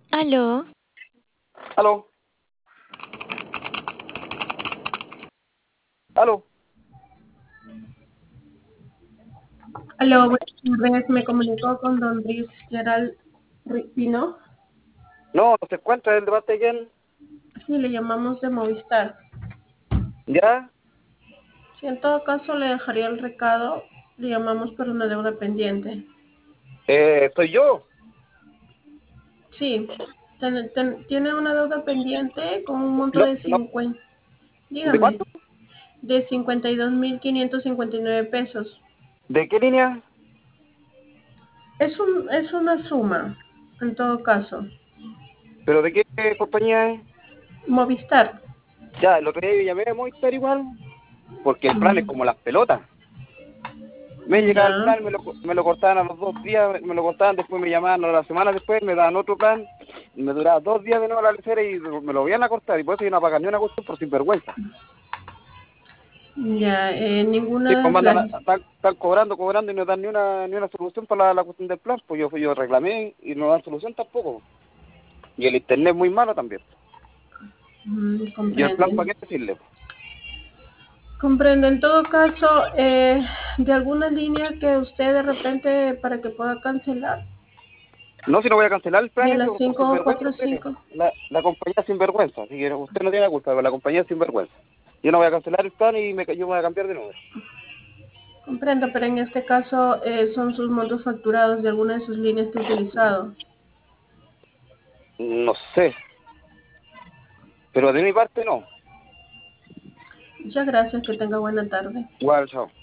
Aló, Aló, aló. Aló, buenas tardes. Me comunico con don Luis Gerald Pino. No, no se encuentra el debate quién. Sí, le llamamos de Movistar. ¿Ya? Si en todo caso le dejaría el recado, le llamamos por una deuda pendiente. Soy yo. Sí, tiene una deuda pendiente con un monto No, de no. 50, ¿De dígame, cuánto? de 52.559 pesos. ¿De qué línea? Es una suma, en todo caso. ¿Pero de qué compañía es? Movistar. Ya, el otro día yo llamé a Movistar igual, porque el plan es Mm, como las pelotas. Me llegaba el ya. plan, me lo cortaban a los 2 días, me lo cortaban, después me llamaban a la semana después, me daban otro plan, y me duraba 2 días de nuevo la lecera y me lo iban a cortar, y por eso yo no pagaba ni una cuestión por sinvergüenza. Ya, Sí, ninguna pues de las... están cobrando y no dan ni una solución para la cuestión del plan, pues yo reclamé y no dan solución tampoco. Y el internet es muy malo también. Y el plan, comprenden. ¿para qué decirle? Comprendo. En todo caso, de alguna línea que usted de repente para que pueda cancelar No, si no voy a cancelar el plan de ese las por cinco sinvergüenza cuatro ustedes. cinco. La compañía es sinvergüenza. Así que usted no tiene la culpa, pero la compañía es sinvergüenza. Yo no voy a cancelar el plan y yo me voy a cambiar de número. Comprendo, pero en este caso son sus montos facturados de alguna de sus líneas que ha utilizado. No sé, pero de mi parte no. Muchas gracias, que tenga buena tarde. Igual, chao.